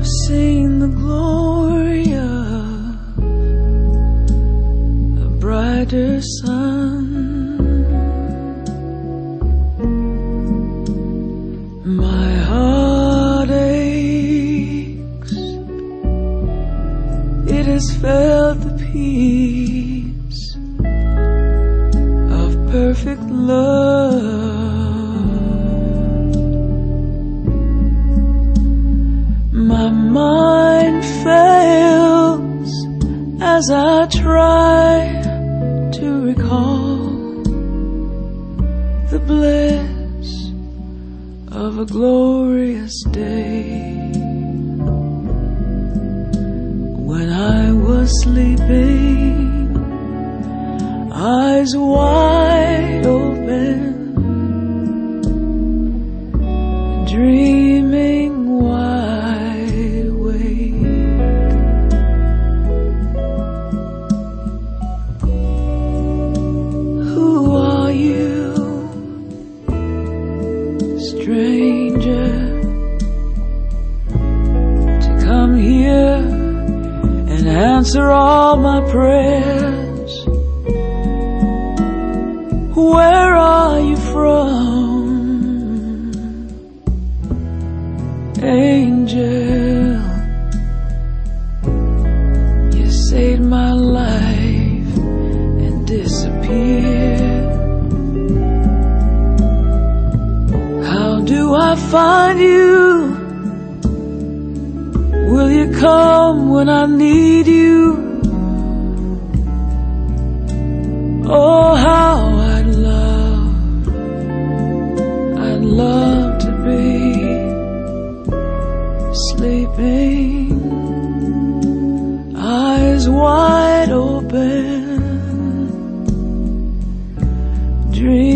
I've seen the glory of a brighter sun. My heart aches, it has felt the peace of perfect love. My mind fails as I try to recall the bliss of a glorious day when I was sleeping, eyes wide open, dreaming wide awake. Who are you, stranger, to come here and answer all my prayers? Where are you from, angel? You saved my life and disappeared. How do I find you? Will you come when I need you? Oh, how I'd love to be sleeping, eyes wide open, dreaming.